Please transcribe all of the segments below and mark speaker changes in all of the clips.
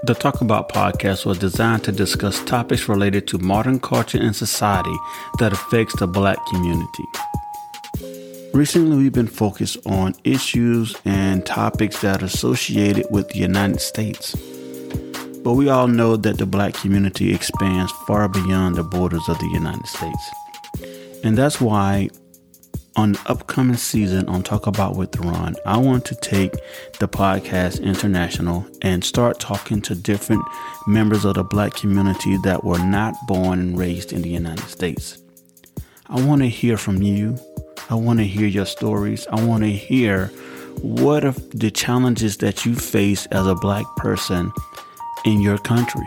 Speaker 1: The Talk About podcast was designed to discuss topics related to modern culture and society that affects the Black community. Recently, we've been focused on issues and topics that are associated with the United States. But we all know that the Black community expands far beyond the borders of the United States. And that's why on the upcoming season on Talk About with Ron, I want to take the podcast international and start talking to different members of the Black community that were not born and raised in the United States. I want to hear from you. I want to hear your stories. I want to hear what are the challenges that you face as a Black person in your country.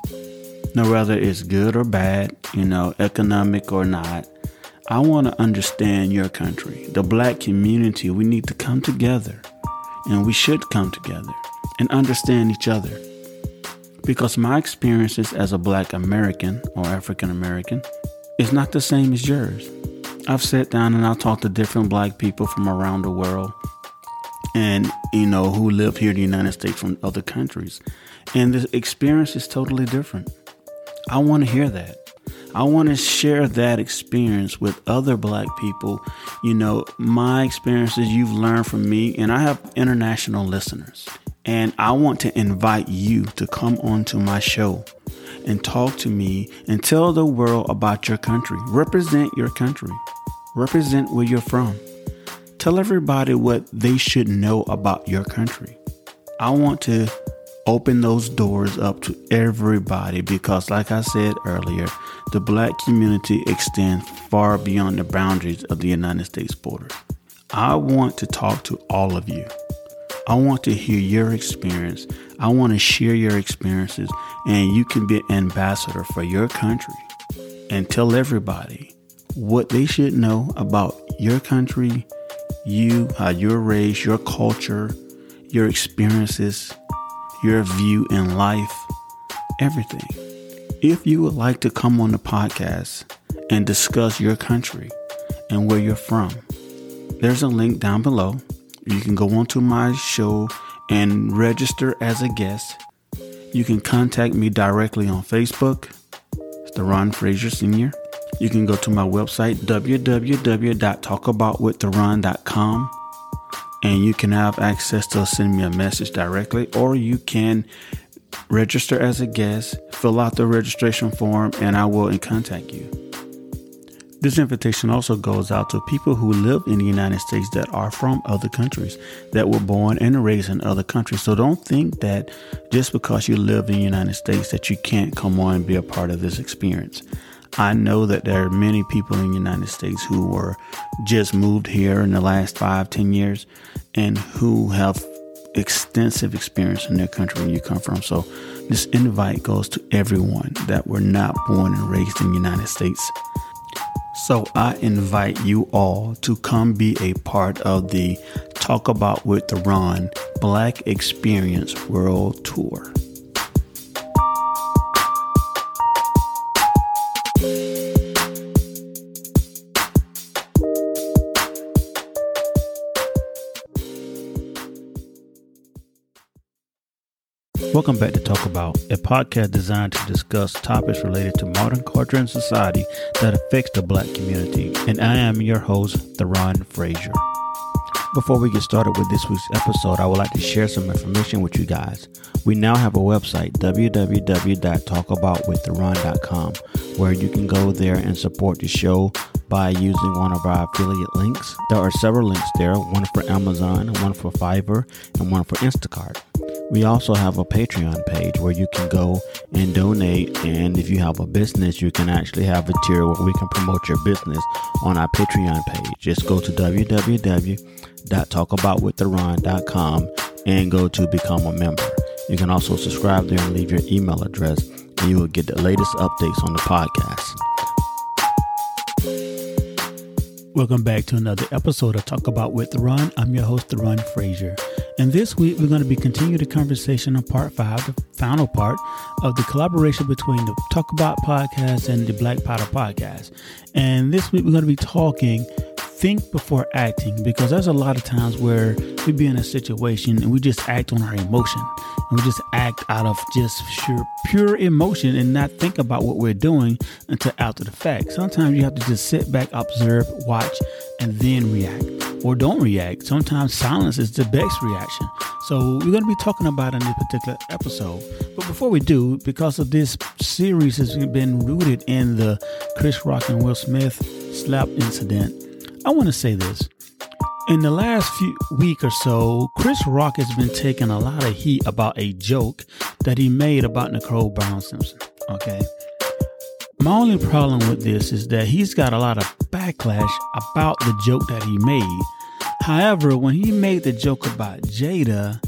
Speaker 1: Now, whether it's good or bad, economic or not, I want to understand your country. The Black community, we need to come together, and we should come together and understand each other. Because my experiences as a Black American or African American is not the same as yours. I've sat down and I've talked to different Black people from around the world and, who live here in the United States from other countries. And the experience is totally different. I want to hear that. I want to share that experience with other Black people. My experiences you've learned from me, and I have international listeners. And I want to invite you to come onto my show and talk to me and tell the world about your country. Represent your country. Represent where you're from. Tell everybody what they should know about your country. I want to open those doors up to everybody because, like I said earlier, the Black community extends far beyond the boundaries of the United States border. I want to talk to all of you. I want to hear your experience. I want to share your experiences, and you can be an ambassador for your country and tell everybody what they should know about your country, you, how you're raised, your culture, your experiences, your view in life, everything. If you would like to come on the podcast and discuss your country and where you're from, there's a link down below. You can go onto my show and register as a guest. You can contact me directly on Facebook. It's the Ron Frazier Sr. You can go to my website, www.talkaboutwiththeron.com. And you can have access to send me a message directly, or you can register as a guest, fill out the registration form, and I will contact you. This invitation also goes out to people who live in the United States that are from other countries, that were born and raised in other countries. So don't think that just because you live in the United States that you can't come on and be a part of this experience. I know that there are many people in the United States who were just moved here in the last 5-10 years and who have extensive experience in their country where you come from. So this invite goes to everyone that were not born and raised in the United States. So I invite you all to come be a part of the Talk About with the Ron Black Experience World Tour. Welcome back to Talk About, a podcast designed to discuss topics related to modern culture and society that affects the Black community. And I am your host, Ron Frazier. Before we get started with this week's episode, I would like to share some information with you guys. We now have a website, www.talkaboutwiththeron.com, where you can go there and support the show by using one of our affiliate links. There are several links there, one for Amazon, one for Fiverr, and one for Instacart. We also have a Patreon page where you can go and donate, and if you have a business, you can actually have a tier where we can promote your business on our Patreon page. Just go to www.talkaboutwiththeron.com and go to become a member. You can also subscribe there and leave your email address, and you will get the latest updates on the podcast. Welcome back to another episode of Talk About with the Ron. I'm your host, Ron Frazier. And this week, we're going to be continuing the conversation on part 5, the final part of the collaboration between the Talk About podcast and the Black Powder podcast. And this week, we're going to be talking think before acting, because there's a lot of times where we be in a situation and we just act on our emotion, and we just act out of just pure emotion and not think about what we're doing until after the fact. Sometimes you have to just sit back, observe, watch, and then react, or don't react. Sometimes silence is the best reaction. So we're going to be talking about in this particular episode. But before we do, because of this series has been rooted in the Chris Rock and Will Smith slap incident, I want to say this. In the last week or so, Chris Rock has been taking a lot of heat about a joke that he made about Nicole Brown Simpson. Okay. My only problem with this is that he's got a lot of backlash about the joke that he made. However, when he made the joke about Jada,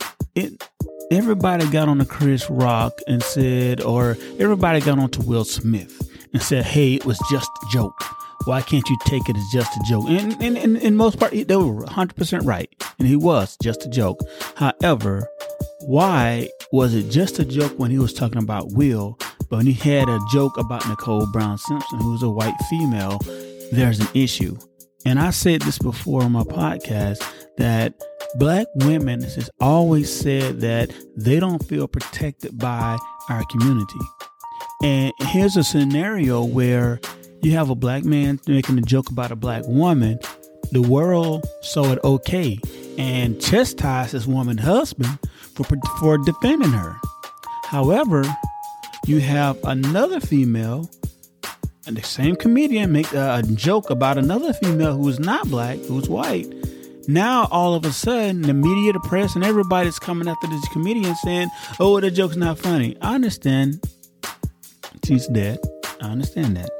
Speaker 1: everybody got on to Chris Rock and said, or everybody got on to Will Smith and said, hey, it was just a joke. Why can't you take it as just a joke? And in most part, they were 100% right. And he was just a joke. However, why was it just a joke when he was talking about Will, but when he had a joke about Nicole Brown Simpson, who's a white female, there's an issue. And I said this before on my podcast, that black women has always said that they don't feel protected by our community. And here's a scenario where you have a black man making a joke about a black woman. The world saw it okay and chastised his woman husband for defending her. However, you have another female, and the same comedian make a joke about another female who is not black, who's white. Now, all of a sudden, the media, the press, and everybody's coming after this comedian saying, oh, the joke's not funny. I understand she's dead. I understand that.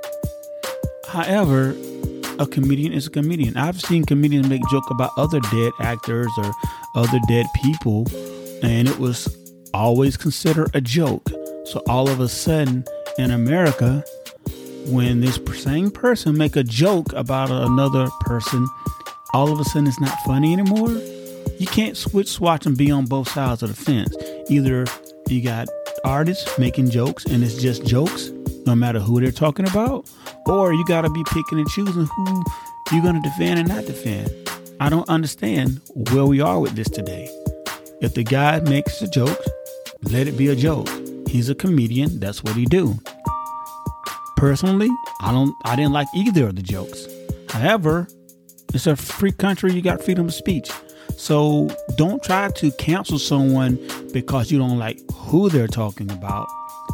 Speaker 1: However, a comedian is a comedian. I've seen comedians make joke about other dead actors or other dead people, and it was always considered a joke. So all of a sudden in America, when this same person make a joke about another person, all of a sudden it's not funny anymore. You can't swatch and be on both sides of the fence. Either you got artists making jokes and it's just jokes, no matter who they're talking about, or you got to be picking and choosing who you're going to defend and not defend. I don't understand where we are with this today. If the guy makes a joke, let it be a joke. He's a comedian. That's what he do. Personally, I didn't like either of the jokes. However, it's a free country. You got freedom of speech. So don't try to cancel someone because you don't like who they're talking about.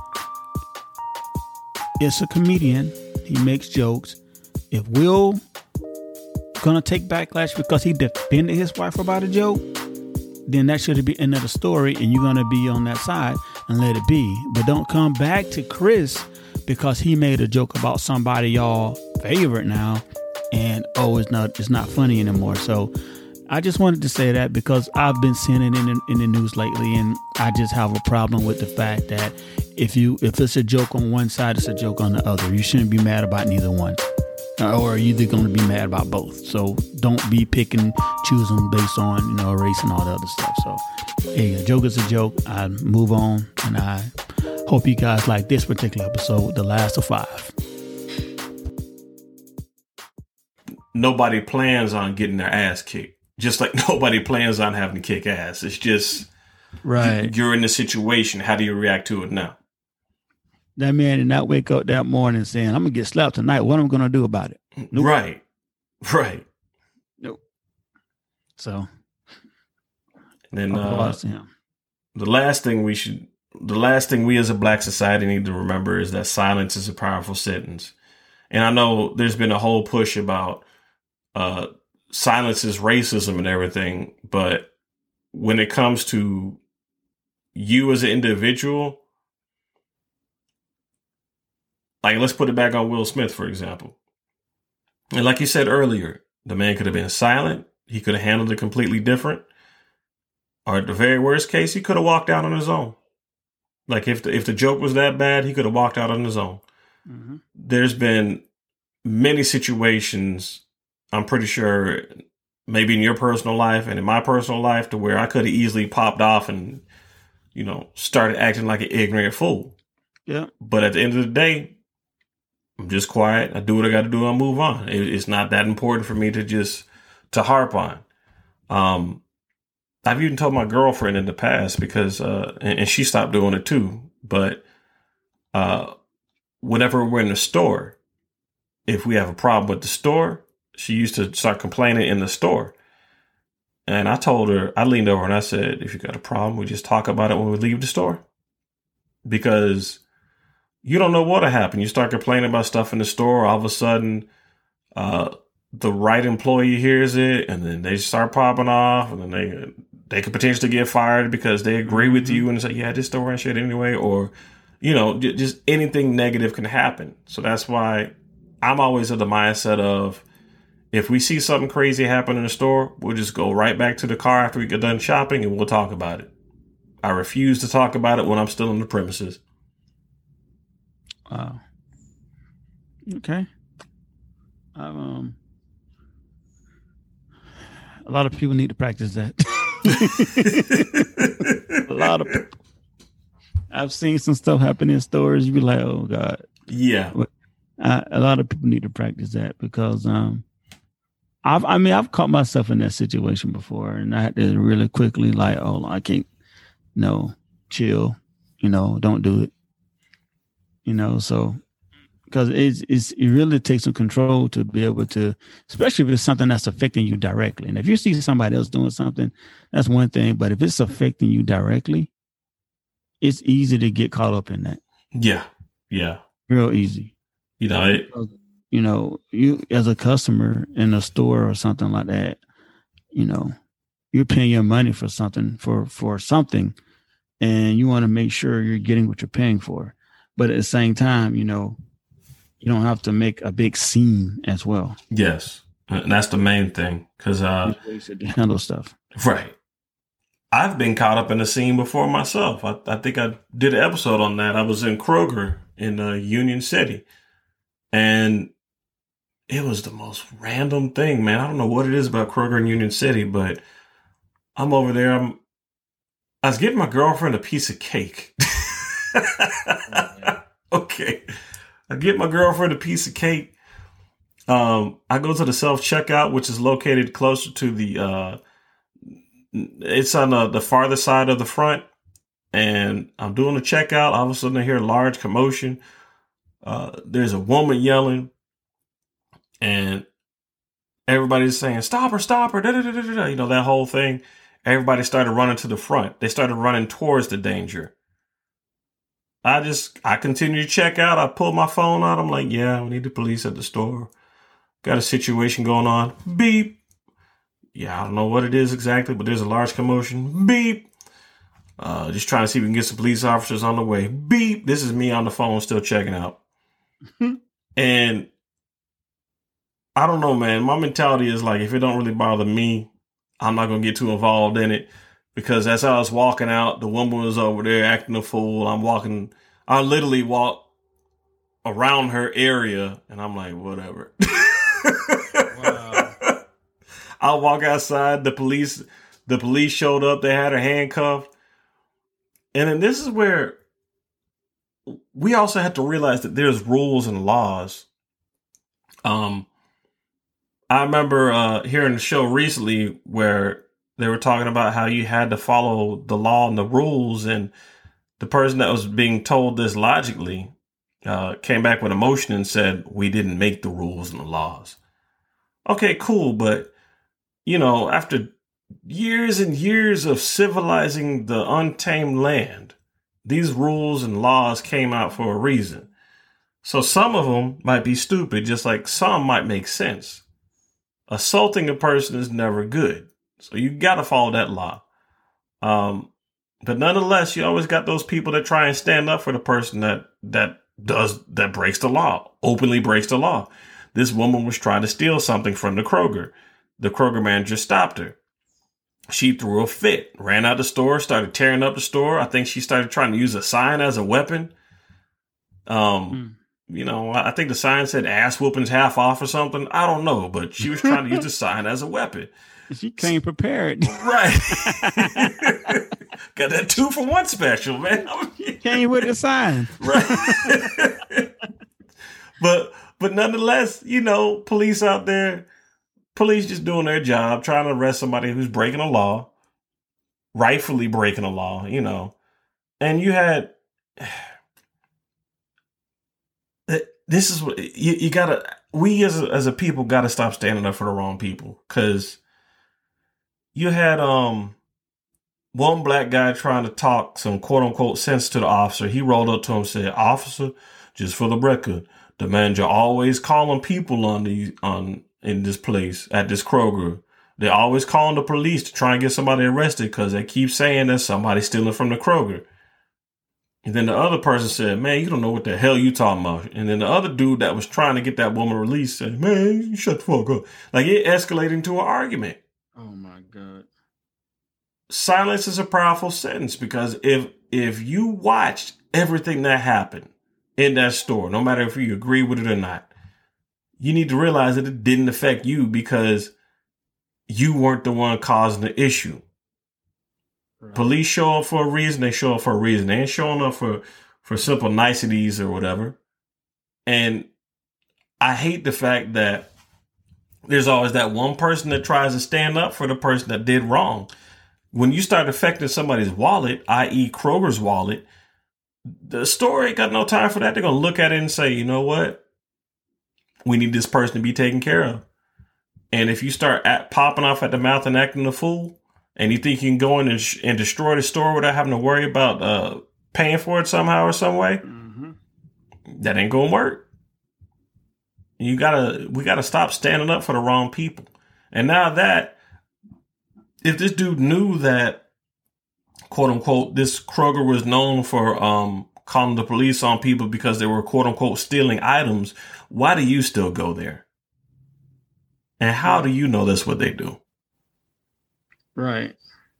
Speaker 1: It's a comedian. He makes jokes. If Will gonna take backlash because he defended his wife about a joke, then that should be another story, and you're gonna be on that side and let it be. But don't come back to Chris because he made a joke about somebody y'all favorite now, and it's not funny anymore. So I just wanted to say that because I've been seeing it in the news lately, and I just have a problem with the fact that if it's a joke on one side, it's a joke on the other. You shouldn't be mad about neither one, or you're either going to be mad about both. So don't be picking, choosing based on race and all the other stuff. So hey, a joke is a joke. I move on, and I hope you guys like this particular episode, The Last of 5.
Speaker 2: Nobody plans on getting their ass kicked. Just like nobody plans on having to kick ass. It's just,
Speaker 1: right.
Speaker 2: You're in the situation. How do you react to it now?
Speaker 1: That man did not wake up that morning saying, I'm going to get slapped tonight. What am I going to do about it? Nope.
Speaker 2: Right.
Speaker 1: Nope. So.
Speaker 2: And then the last thing we as a black society need to remember is that silence is a powerful sentence. And I know there's been a whole push about silence is racism and everything, but when it comes to you as an individual, like let's put it back on Will Smith, for example. And like you said earlier, the man could have been silent. He could have handled it completely different. Or at the very worst case, he could have walked out on his own. Like if the joke was that bad, he could have walked out on his own. Mm-hmm. There's been many situations, I'm pretty sure, maybe in your personal life and in my personal life, to where I could have easily popped off and, started acting like an ignorant fool.
Speaker 1: Yeah.
Speaker 2: But at the end of the day, I'm just quiet. I do what I got to do. I'll move on. It's not that important for me to harp on. I've even told my girlfriend in the past because, and she stopped doing it too. But whenever we're in the store, if we have a problem with the store, she used to start complaining in the store. And I told her, I leaned over and I said, if you got a problem, we just talk about it when we leave the store. Because you don't know what'll happen. You start complaining about stuff in the store, all of a sudden, the right employee hears it, and then they start popping off, and then they could potentially get fired because they agree with you and say, yeah, this store ain't shit anyway, or, just anything negative can happen. So that's why I'm always of the mindset of, if we see something crazy happen in the store, we'll just go right back to the car after we get done shopping and we'll talk about it. I refuse to talk about it when I'm still on the premises.
Speaker 1: Wow. Okay. A lot of people need to practice that. A lot of people. I've seen some stuff happen in stores. You be like, oh God.
Speaker 2: Yeah.
Speaker 1: A lot of people need to practice that because I've caught myself in that situation before, and I had to really quickly like, oh, I can't. No, chill. Don't do it. So. Because it really takes some control to be able to, especially if it's something that's affecting you directly. And if you see somebody else doing something, that's one thing. But if it's affecting you directly, it's easy to get caught up in that.
Speaker 2: Yeah. Yeah.
Speaker 1: Real easy. You as a customer in a store or something like that, you're paying your money for something, for something, and you want to make sure you're getting what you're paying for. But at the same time, you don't have to make a big scene as well.
Speaker 2: Yes. And that's the main thing. Because
Speaker 1: ways to handle stuff.
Speaker 2: Right. I've been caught up in a scene before myself. I think I did an episode on that. I was in Kroger in Union City. And it was the most random thing, man. I don't know what it is about Kroger in Union City, but I'm over there. I was getting my girlfriend a piece of cake. Okay. I get my girlfriend a piece of cake. I go to the self-checkout, which is located closer to it's on the farther side of the front. And I'm doing the checkout. All of a sudden I hear a large commotion. There's a woman yelling and everybody's saying, stop her, da, da, da, da, da. That whole thing. Everybody started running to the front. They started running towards the danger. I continue to check out. I pull my phone out. I'm like, yeah, we need the police at the store. Got a situation going on. Beep. Yeah, I don't know what it is exactly, but there's a large commotion. Beep. Just trying to see if we can get some police officers on the way. Beep. This is me on the phone still checking out. And I don't know, man. My mentality is like, if it don't really bother me, I'm not going to get too involved in it. Because as I was walking out, the woman was over there acting a fool. I literally walk around her area and I'm like, whatever. Wow. I walk outside. The police showed up. They had her handcuffed. And then this is where we also have to realize that there's rules and laws. I remember hearing the show recently where they were talking about how you had to follow the law and the rules, and the person that was being told this logically came back with emotion and said, we didn't make the rules and the laws. Okay, cool. But, after years and years of civilizing the untamed land, these rules and laws came out for a reason. So some of them might be stupid, just like some might make sense. Assaulting a person is never good. So you got to follow that law. But nonetheless, you always got those people that try and stand up for the person that breaks the law, openly breaks the law. This woman was trying to steal something from the Kroger. The Kroger manager stopped her. She threw a fit, ran out the store, started tearing up the store. I think she started trying to use a sign as a weapon. I think the sign said ass whoopings half off or something. I don't know, but she was trying to use the sign as a weapon.
Speaker 1: She came prepared.
Speaker 2: Right. Got that 2-for-1 special, man.
Speaker 1: Came with the sign.
Speaker 2: Right. but nonetheless, you know, police out there, police just doing their job, trying to arrest somebody who's breaking a law, rightfully breaking a law, you know. And you had, this is what you gotta, we as a people gotta stop standing up for the wrong people. Cause you had, one black guy trying to talk some quote unquote sense to the officer. He rolled up to him and said, "Officer, just for the record, demand you're always calling people in this place at this Kroger. They're always calling the police to try and get somebody arrested because they keep saying that somebody's stealing from the Kroger." And then the other person said, "Man, you don't know what the hell you talking about." And then the other dude that was trying to get that woman released said, "Man, you shut the fuck up." Like, it escalated into an argument.
Speaker 1: Oh my God.
Speaker 2: Silence is a powerful sentence, because if you watched everything that happened in that store, no matter if you agree with it or not, you need to realize that it didn't affect you because you weren't the one causing the issue. Right. Police show up for a reason. They show up for a reason. They ain't showing up for simple niceties or whatever. And I hate the fact that there's always that one person that tries to stand up for the person that did wrong. When you start affecting somebody's wallet, i.e. Kroger's wallet, the store ain't got no time for that. They're going to look at it and say, you know what? We need this person to be taken care of. And if you start popping off at the mouth and acting a fool, and you think you can go in and destroy the store without having to worry about paying for it somehow or some way, that ain't going to work. We gotta stop standing up for the wrong people. And now that, if this dude knew that, quote unquote, this Kroger was known for calling the police on people because they were, quote unquote, stealing items, why do you still go there? And how do you know that's what they do?
Speaker 1: Right.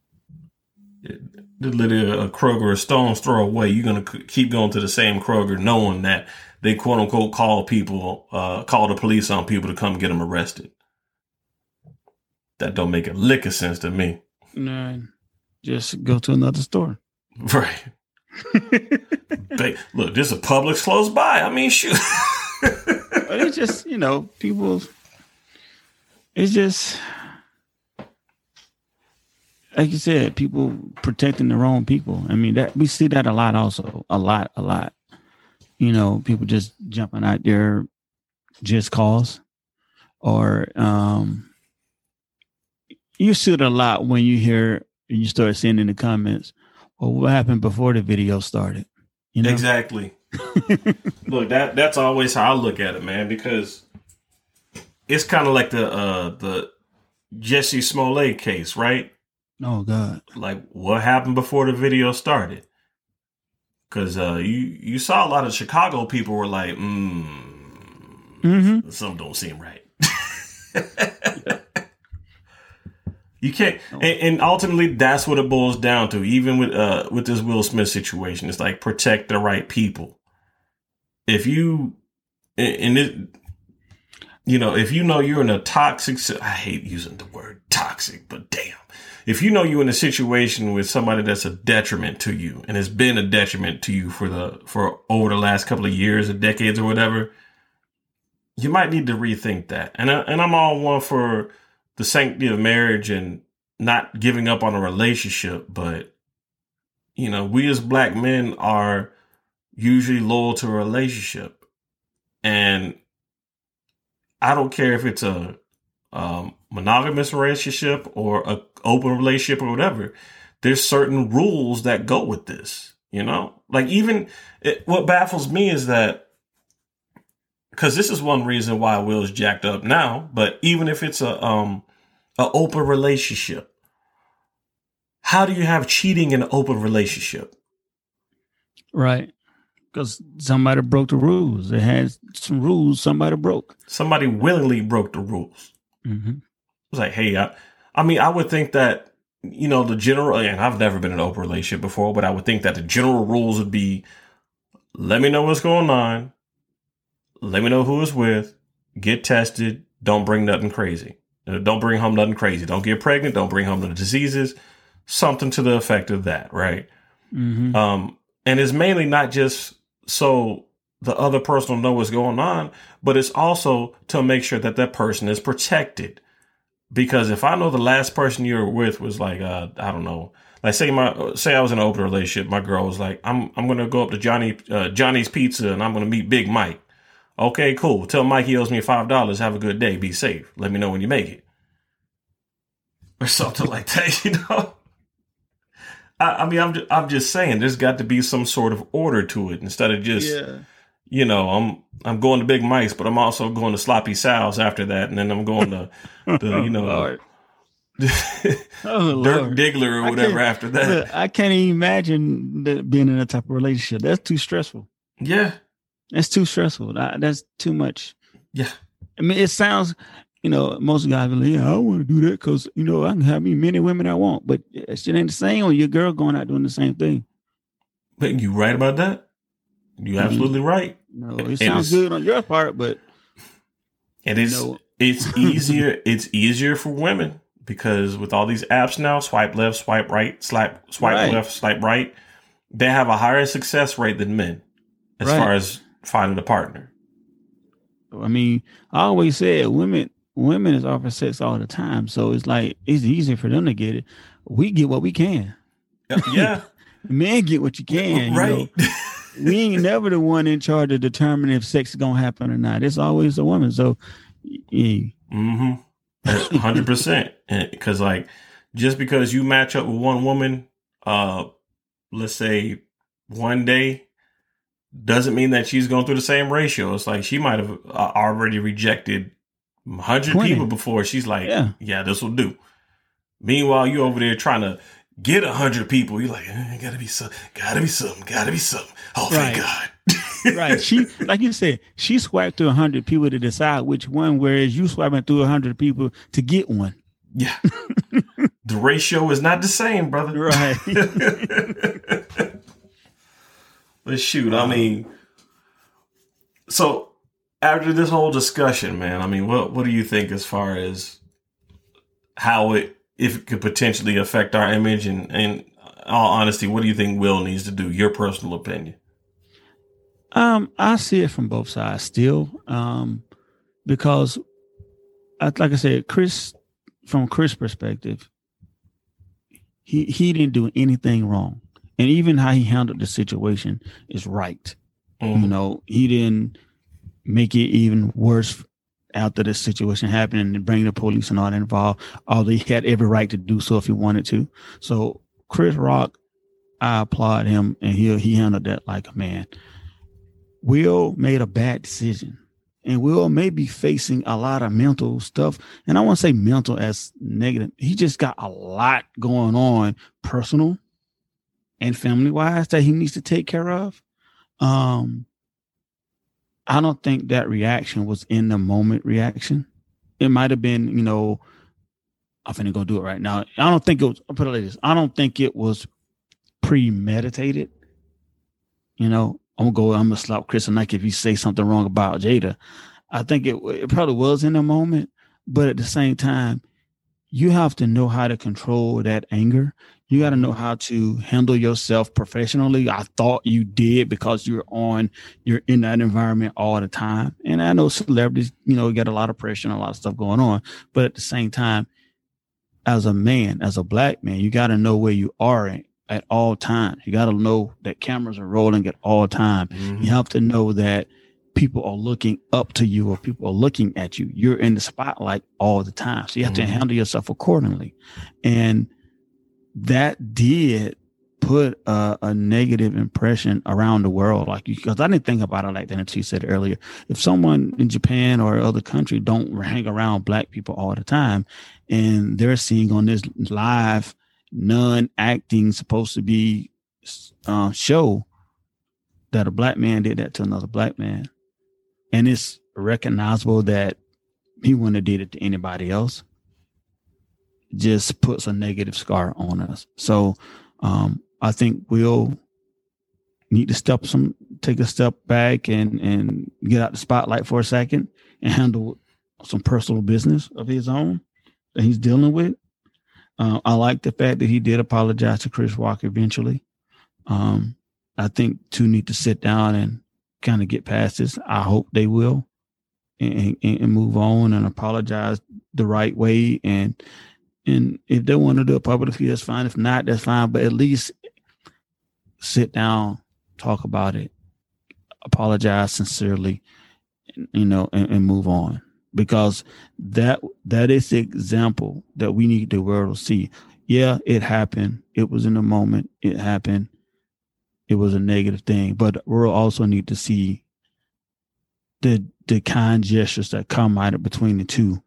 Speaker 2: Literally a Kroger a stone's throw away. You're going to keep going to the same Kroger knowing that they, quote unquote, call the police on people to come get them arrested. That don't make a lick of sense to me.
Speaker 1: No, just go to another store.
Speaker 2: Right. Look, there's a Publix close by. I mean, shoot.
Speaker 1: It's just, people, it's just, like you said, people protecting the wrong people. I mean, that we see that a lot also. A lot. People just jumping out there just cause. Or you see it a lot when you hear and you start seeing in the comments, well, what happened before the video started?
Speaker 2: Exactly. Look, that's always how I look at it, man, because it's kind of like the Jussie Smollett case, right?
Speaker 1: Oh God!
Speaker 2: Like, what happened before the video started? Because you saw a lot of Chicago people were like, something don't seem right. You can't, and ultimately that's what it boils down to. Even with this Will Smith situation, it's like protect the right people. If you, if you know you're in a toxic, I hate using the word toxic, but damn. If you know you're in a situation with somebody that's a detriment to you and has been a detriment to you for over the last couple of years or decades or whatever, you might need to rethink that. And I'm all one for the sanctity of marriage and not giving up on a relationship. But, we as black men are usually loyal to a relationship. And I don't care if it's a monogamous relationship or a open relationship or whatever. There's certain rules that go with this, like what baffles me is that, because this is one reason why Will's jacked up now, but even if it's a open relationship, how do you have cheating in an open relationship? Right.
Speaker 1: Because somebody broke the rules. It had some rules somebody broke.
Speaker 2: Somebody willingly broke the rules.
Speaker 1: Mm-hmm.
Speaker 2: It was like, hey, I would think that, the general, and I've never been in an open relationship before, but I would think that the general rules would be, let me know what's going on. Let me know who it's with. Get tested. Don't bring nothing crazy. Don't bring home nothing crazy. Don't get pregnant. Don't bring home the diseases. Something to the effect of that, right?
Speaker 1: Mm-hmm.
Speaker 2: And it's mainly not just so the other person will know what's going on, but it's also to make sure that that person is protected. Because if I know the last person you were with was like, I don't know, like say I was in an open relationship, my girl was like, I'm gonna go up to Johnny's Pizza and I'm gonna meet Big Mike. Okay, cool. Tell Mike he owes me $5. Have a good day. Be safe. Let me know when you make it, or something like that. You know. I mean, I'm just saying, there's got to be some sort of order to it instead of just, you know, I'm going to Big Mike's, but I'm also going to Sloppy Sal's after that, and then I'm going to the, you know, Dirk Diggler or whatever after that.
Speaker 1: Look, I can't even imagine being in that type of relationship. That's too stressful.
Speaker 2: Yeah,
Speaker 1: that's too stressful. That's too much.
Speaker 2: Yeah,
Speaker 1: I mean, it sounds. You know, most guys be like, yeah, I want to do that because, you know, I can have me many women I want. But it shit ain't the same when your girl going out doing the same thing.
Speaker 2: But you right about that. You're absolutely right.
Speaker 1: No, it sounds good on your part, but
Speaker 2: it's easier. It's easier for women because with all these apps now, swipe left, swipe right, swipe left, swipe right, they have a higher success rate than men as far as finding a partner.
Speaker 1: I mean, I always said women is offered sex all the time. So it's like, it's easier for them to get it. We get what we can.
Speaker 2: Yeah.
Speaker 1: Men get what you can.
Speaker 2: Right.
Speaker 1: You know? We ain't never the one in charge of determining if sex is going to happen or not. It's always the woman. So, yeah.
Speaker 2: 100%. Because like, just because you match up with one woman, let's say one day, doesn't mean that she's going through the same ratio. It's like she might have already rejected 100 people before. She's like, yeah, this will do. Meanwhile, you over there trying to get 100 people. You're like, gotta be something. Oh, thank God.
Speaker 1: Right. She, like you said, she swiped through 100 people to decide which one, whereas you swiping through 100 people to get one.
Speaker 2: Yeah. The ratio is not the same, brother.
Speaker 1: Right.
Speaker 2: But shoot, I mean, so after this whole discussion, man, I mean, what do you think as far as how if it could potentially affect our image? And in all honesty, what do you think Will needs to do? Your personal opinion.
Speaker 1: I see it from both sides still, because like I said, from Chris' perspective, he didn't do anything wrong. And even how he handled the situation is right. Mm-hmm. You know, he didn't make it even worse after the situation happened and bring the police and all that involved. Although he had every right to do so if he wanted to. So Chris Rock, I applaud him, and he handled that like a man. Will made a bad decision, and Will may be facing a lot of mental stuff. And I want to say mental as negative. He just got a lot going on, personal and family wise, that he needs to take care of. I don't think that reaction was in the moment reaction. It might have been, you know, I'm finna go do it right now. I don't think it was, I'll put it like this. I don't think it was premeditated. You know, I'm gonna slap Chris a Nike if you say something wrong about Jada. I think it probably was in the moment, but at the same time, you have to know how to control that anger. You got to know how to handle yourself professionally. I thought you did because you're in that environment all the time. And I know celebrities, you know, get a lot of pressure and a lot of stuff going on. But at the same time, as a man, as a black man, you got to know where you are at all times. You got to know that cameras are rolling at all time. Mm-hmm. You have to know that people are looking up to you or people are looking at you. You're in the spotlight all the time. So you have to handle yourself accordingly. And that did put a negative impression around the world. Like, because I didn't think about it like that until you said earlier. If someone in Japan or other country don't hang around black people all the time and they're seeing on this live, non-acting, supposed to be show that a black man did that to another black man, and it's recognizable that he wouldn't have did it to anybody else, just puts a negative scar on us. So I think we'll need to take a step back and get out the spotlight for a second and handle some personal business of his own that he's dealing with. I like the fact that he did apologize to Chris Rock eventually. I think two need to sit down kind of get past this. I hope they will and move on and apologize the right way. And if they want to do it publicly, that's fine. If not, that's fine. But at least sit down, talk about it, apologize sincerely, and move on. Because that is the example that we need the world to see. Yeah, it happened. It was in the moment. It happened. It was a negative thing. But the world also need to see the kind gestures that come out of between the two.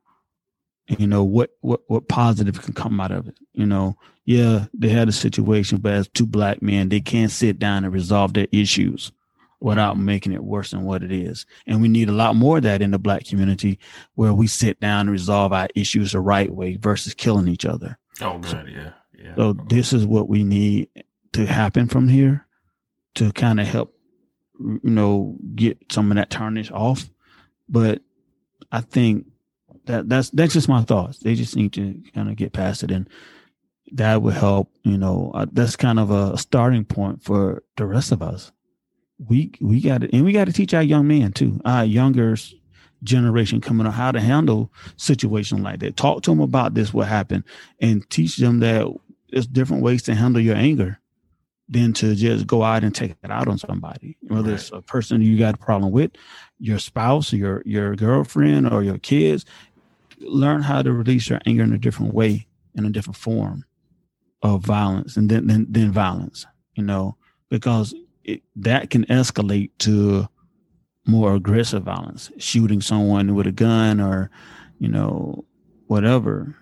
Speaker 1: What positive can come out of it. Yeah, they had a situation, but as two black men, they can't sit down and resolve their issues without making it worse than what it is. And we need a lot more of that in the black community, where we sit down and resolve our issues the right way versus killing each other.
Speaker 2: Oh, good. Yeah.
Speaker 1: So this is what we need to happen from here to kind of help, get some of that tarnish off. But I think that's just my thoughts. They just need to kind of get past it, and that would help. That's kind of a starting point for the rest of us. We got to, and we got to teach our young men too, our younger generation coming up, how to handle situations like that. Talk to them about this, what happened, and teach them that there's different ways to handle your anger than to just go out and take it out on somebody. Whether it's a person you got a problem with, your spouse, your girlfriend, or your kids. Learn how to release your anger in a different way, in a different form of violence, and then violence. Because that can escalate to more aggressive violence, shooting someone with a gun or, whatever.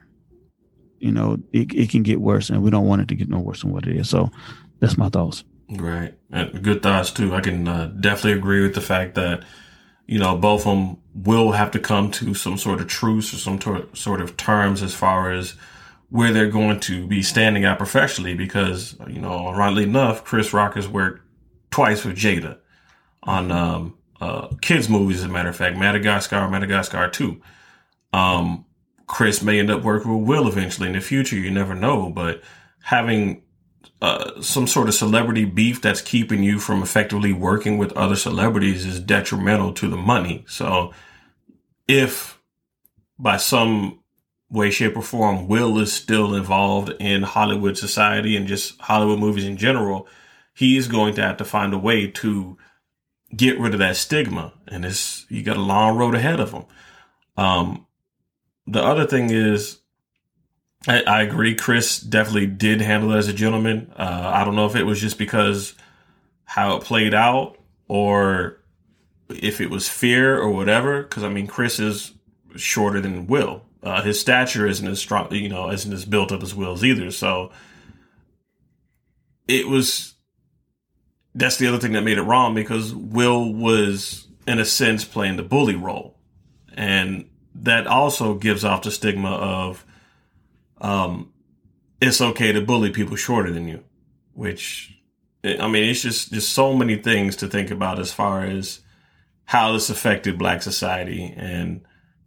Speaker 1: It can get worse, and we don't want it to get no worse than what it is. So that's my thoughts.
Speaker 2: Right. And good thoughts too. I can definitely agree with the fact that, both of them will have to come to some sort of truce or some sort of terms as far as where they're going to be standing out professionally, because, ironically enough, Chris Rock has worked twice with Jada on kids movies, as a matter of fact, Madagascar 2. Chris may end up working with Will eventually in the future. You never know. But having some sort of celebrity beef that's keeping you from effectively working with other celebrities is detrimental to the money. So if by some way, shape, or form, Will is still involved in Hollywood society and just Hollywood movies in general, he is going to have to find a way to get rid of that stigma. And you got a long road ahead of him. The other thing is, I agree. Chris definitely did handle it as a gentleman. I don't know if it was just because how it played out or if it was fear or whatever. Because, Chris is shorter than Will. His stature isn't as strong, isn't as built up as Will's either. So that's the other thing that made it wrong, because Will was, in a sense, playing the bully role. And that also gives off the stigma of, it's okay to bully people shorter than you, which, it's just so many things to think about as far as how this affected Black society. And,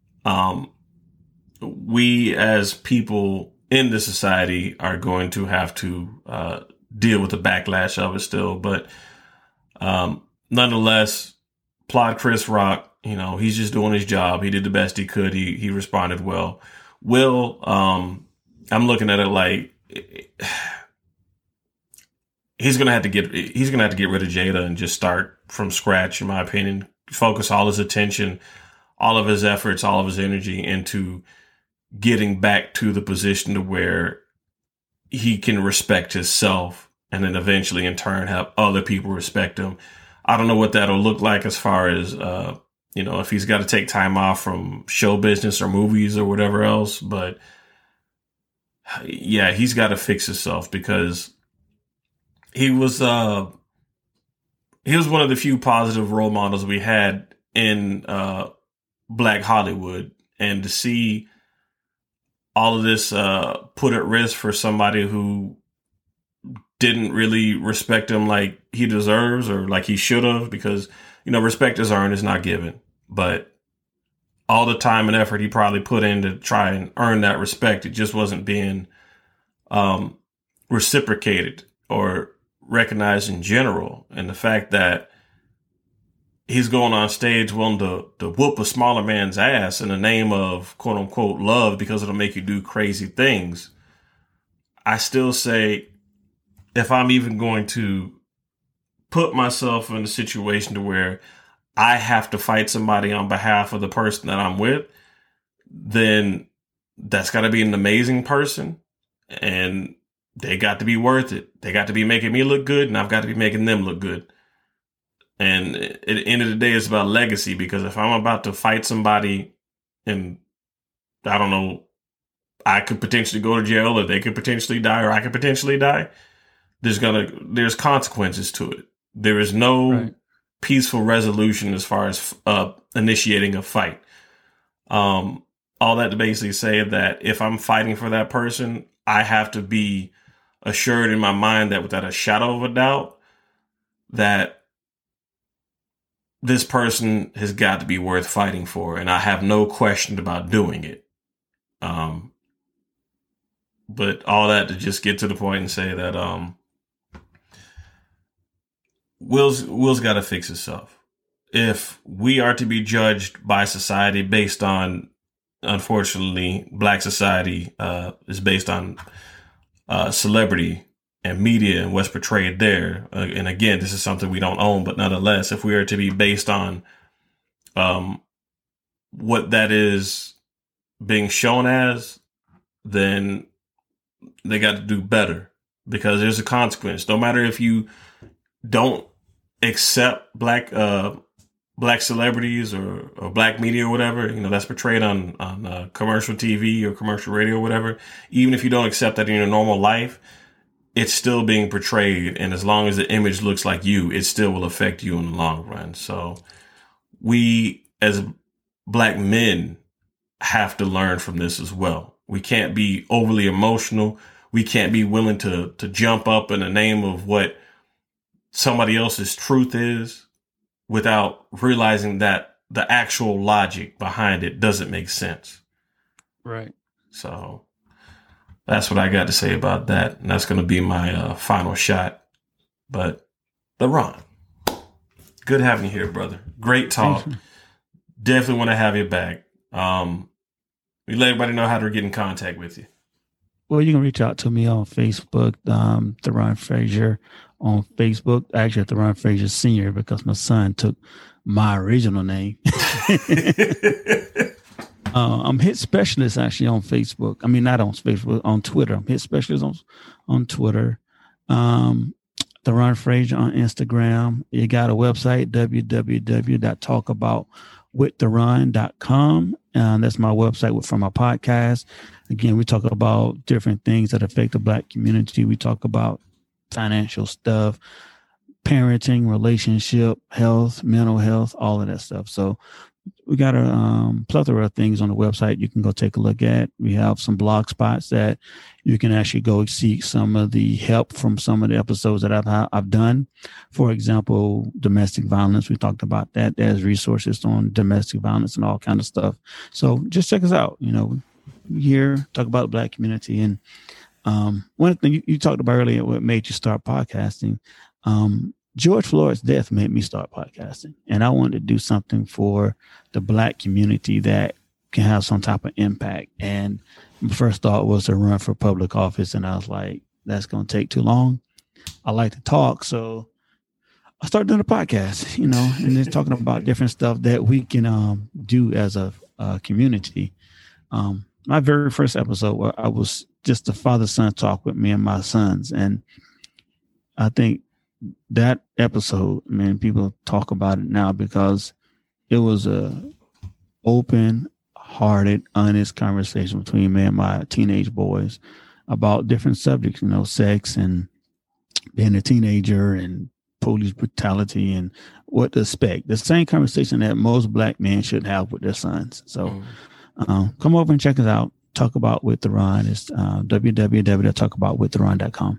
Speaker 2: we as people in the society are going to have to, deal with the backlash of it still. But, nonetheless, applaud Chris Rock. He's just doing his job. He did the best he could. He responded well. Will, I'm looking at it like he's gonna have to get rid of Jada and just start from scratch, in my opinion. Focus all his attention, all of his efforts, all of his energy into getting back to the position to where he can respect himself, and then eventually in turn have other people respect him. I don't know what that'll look like as far as, if he's got to take time off from show business or movies or whatever else. But yeah, he's got to fix himself, because he was one of the few positive role models we had in Black Hollywood. And to see all of this put at risk for somebody who didn't really respect him like he deserves or like he should have, because, respect is earned, is not given. But all the time and effort he probably put in to try and earn that respect, it just wasn't being reciprocated or recognized in general. And the fact that he's going on stage willing to whoop a smaller man's ass in the name of quote unquote love because it'll make you do crazy things. I still say, if I'm even going to put myself in a situation to where I have to fight somebody on behalf of the person that I'm with, then that's got to be an amazing person, and they got to be worth it. They got to be making me look good, and I've got to be making them look good. And at the end of the day, it's about legacy, because if I'm about to fight somebody and I don't know, I could potentially go to jail, or they could potentially die, or I could potentially die, there's consequences to it. There is no peaceful resolution as far as initiating a fight. All that to basically say that if I'm fighting for that person, I have to be assured in my mind that without a shadow of a doubt that this person has got to be worth fighting for, and I have no question about doing it. But all that to just get to the point and say that Will's got to fix himself. If we are to be judged by society based on, unfortunately, Black society is based on celebrity and media and what's portrayed there. And again, this is something we don't own, but nonetheless, if we are to be based on what that is being shown as, then they got to do better, because there's a consequence. No matter if you don't accept black celebrities or black media or whatever, that's portrayed on commercial TV or commercial radio or whatever. Even if you don't accept that in your normal life, it's still being portrayed. And as long as the image looks like you, it still will affect you in the long run. So we as Black men have to learn from this as well. We can't be overly emotional. We can't be willing to jump up in the name of what somebody else's truth is without realizing that the actual logic behind it doesn't make sense.
Speaker 1: Right.
Speaker 2: So that's what I got to say about that. And that's going to be my final shot. But LeRon, good having you here, brother. Great talk. Definitely want to have you back. We let everybody know how to get in contact with you.
Speaker 1: Well, you can reach out to me on Facebook, Theron Frazier on Facebook. Actually, Theron Frazier Sr., because my son took my original name. I'm Hit Specialist actually on Facebook. I mean, not on Facebook, on Twitter. I'm Hit Specialist on Twitter. Theron Frazier on Instagram. You got a website, www.talkaboutwiththeron.com. That's my website for my podcast. Again, we talk about different things that affect the Black community. We talk about financial stuff, parenting, relationship, health, mental health, all of that stuff. So we got a plethora of things on the website you can go take a look at. We have some blog spots that you can actually go seek some of the help from some of the episodes that I've done. For example, domestic violence. We talked about that. There's resources on domestic violence and all kind of stuff. So just check us out. Here talk about the Black community. And one thing you talked about earlier, what made you start podcasting. George Floyd's death made me start podcasting, and I wanted to do something for the Black community that can have some type of impact. And my first thought was to run for public office, and I was like, that's going to take too long. I like to talk, so I started doing a podcast, and just talking about different stuff that we can do as a community. My very first episode, where I was just a father-son talk with me and my sons, and I think that episode, man, people talk about it now because it was a open-hearted, honest conversation between me and my teenage boys about different subjects, sex and being a teenager and police brutality and what to expect. The same conversation that most Black men should have with their sons. So come over and check us out. Talk About with Theron. It's www.talkaboutwiththeron.com.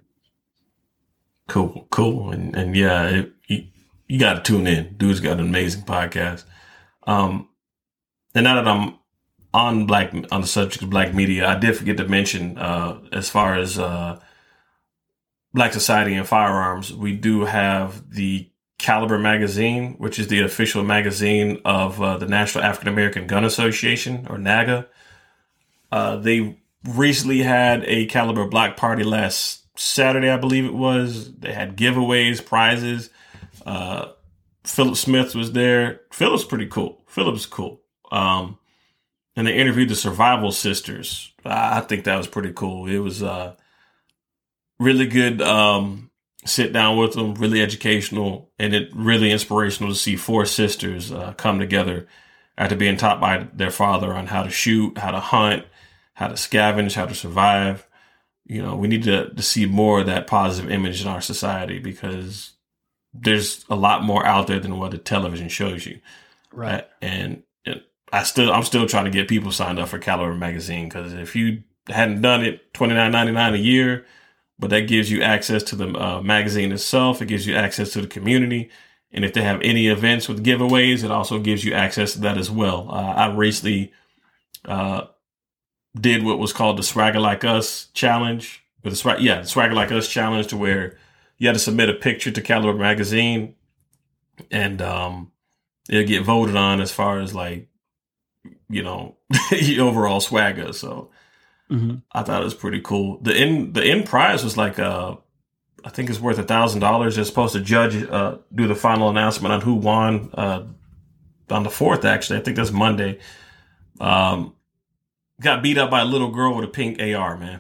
Speaker 2: Cool. And yeah, you got to tune in. Dude's got an amazing podcast. And now that I'm on the subject of Black media, I did forget to mention, as far as Black Society and Firearms, we do have the Caliber Magazine, which is the official magazine of the National African American Gun Association, or NAGA. They recently had a Caliber Block Party last Saturday, I believe it was. They had giveaways, prizes. Philip Smith was there. Philip's pretty cool. Philip's cool. And they interviewed the Survival Sisters. I think that was pretty cool. It was really good sit down with them, really educational, and it really inspirational to see 4 sisters come together after being taught by their father on how to shoot, how to hunt, how to scavenge, how to survive. You know, we need to see more of that positive image in our society, because there's a lot more out there than what the television shows you.
Speaker 1: Right.
Speaker 2: And I'm still trying to get people signed up for Caliber Magazine, because if you hadn't done it, $29.99 a year, but that gives you access to the magazine itself. It gives you access to the community. And if they have any events with giveaways, it also gives you access to that as well. I recently did what was called the Swagger Like Us challenge. The Swagger Like Us challenge, to where you had to submit a picture to Caliber Magazine, and it'll get voted on as far as, like, you know, your overall swagger. So I thought it was pretty cool. The end prize was like I think it's worth $1,000. They're supposed to judge, do the final announcement on who won on the 4th. Actually, I think that's Monday. Got beat up by a little girl with a pink AR, man.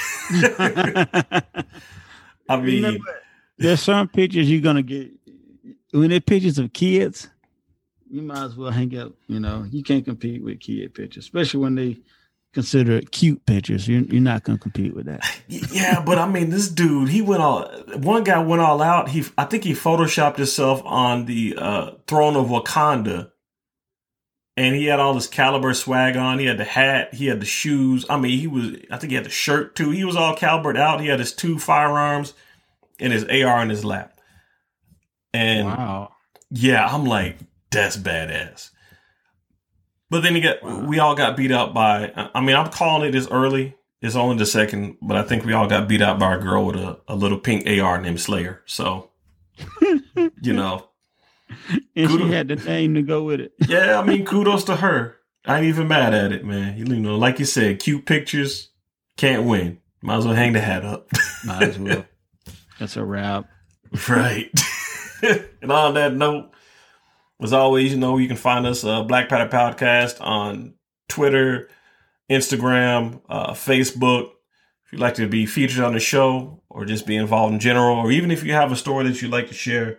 Speaker 2: I mean,
Speaker 1: you know, there's some pictures you're gonna get when they're pictures of kids. You might as well hang up. You know, you can't compete with kid pictures, especially when they consider it cute pictures. You're not gonna compete with that.
Speaker 2: Yeah, but I mean, this dude, one guy went all out. I think he photoshopped himself on the throne of Wakanda. And he had all this Caliber swag on. He had the hat. He had the shoes. I mean, I think he had the shirt too. He was all calibered out. He had his 2 firearms and his AR in his lap. And wow. Yeah, I'm like, that's badass. But then we all got beat up by, I mean, I'm calling it this early. It's only the second, but I think we all got beat up by a girl with a little pink AR named Slayer. So, you know.
Speaker 1: And kudos. She had the name to go with it.
Speaker 2: Yeah, I mean, kudos to her. I ain't even mad at it, man. You know, like you said, cute pictures can't win. Might as well hang the hat up.
Speaker 1: Might as well. That's a wrap.
Speaker 2: Right. And on that note, as always, you know, you can find us Black Powder Podcast on Twitter, Instagram, Facebook. If you'd like to be featured on the show, or just be involved in general, or even if you have a story that you'd like to share,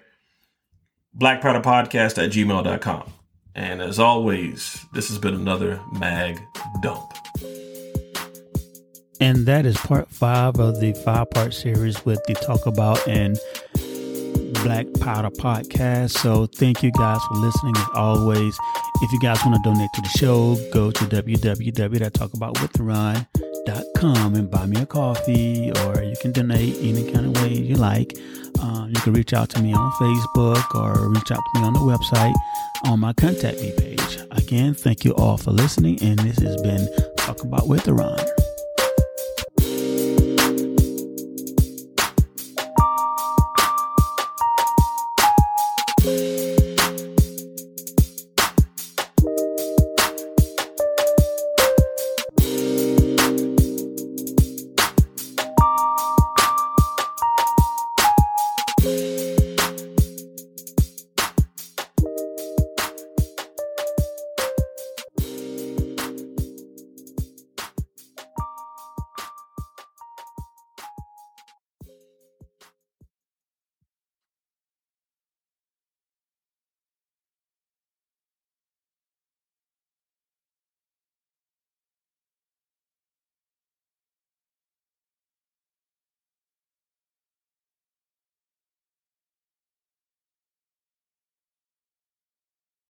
Speaker 2: blackpowderpodcast@gmail.com. And as always, this has been another Mag Dump.
Speaker 1: And that is part 5 of the 5-part series with the Talk About and Black Powder Podcast. So thank you guys for listening. As always, if you guys want to donate to the show, go to www.talkaboutwiththeron.com and buy me a coffee, or you can donate any kind of way you like. You can reach out to me on Facebook, or reach out to me on the website on my Contact Me page. Again, thank you all for listening, and this has been Talk About with the Ron.